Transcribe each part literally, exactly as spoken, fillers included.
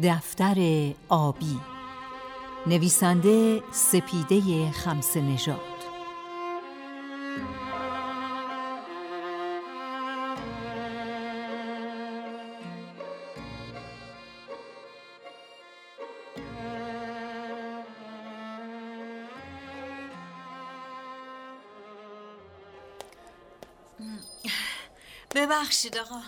دفتر آبی، نویسنده سپیده خمسه نژاد. ببخشید آقا.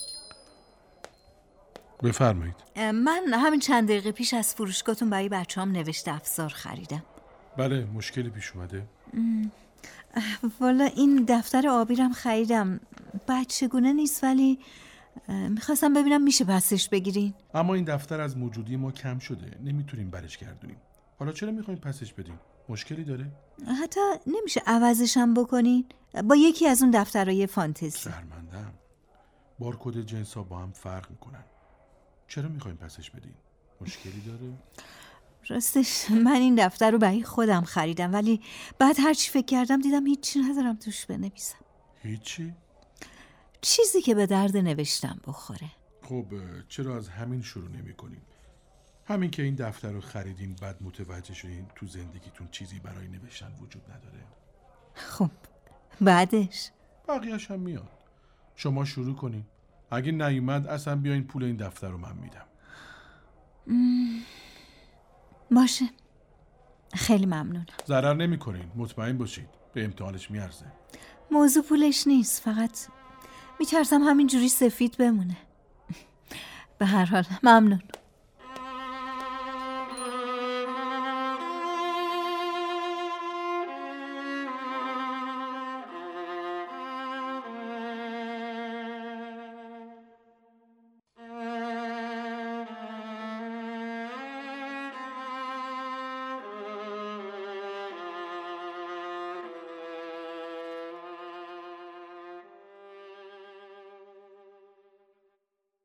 بفرمایید. من همین چند دقیقه پیش از فروشگاهتون برای بچه‌ام نوشته افزار خریدم. بله، مشکلی پیش اومده؟ والا این دفتر آبی رم خریدم. بچگونه نیست ولی میخواستم ببینم میشه پسش بگیرین. اما این دفتر از موجودی ما کم شده، نمیتونیم برش گردونیم. حالا چرا میخواین پسش بدین؟ مشکلی داره؟ حتی نمیشه عوضشم بکنین با یکی از اون دفترهای فانتزی؟ شرمندم. بارکد جنس‌ها با هم فرق میکنن. چرا میخواین پسش بدین؟ مشکلی داره؟ راستش من این دفتر رو برای خودم خریدم، ولی بعد هرچی فکر کردم دیدم هیچی ندارم توش بنویسم. هیچی؟ چیزی که به درد نوشتم بخوره. خب چرا از همین شروع نمی کنیم؟ همین که این دفتر رو خریدین بعد متوجه شدین تو زندگیتون چیزی برای نوشتن وجود نداره. خب بعدش؟ بقیه‌اش هم میاد. شما شروع کنین. اگه نیومد اصلا بیاین پول این دفتر رو من میدم. مم. باشه، خیلی ممنونم. ضرر نمی کنین، مطمئن باشید. به امتحانش میارزه. موضوع پولش نیست، فقط میترسم همین جوری سفید بمونه. به هر حال ممنون.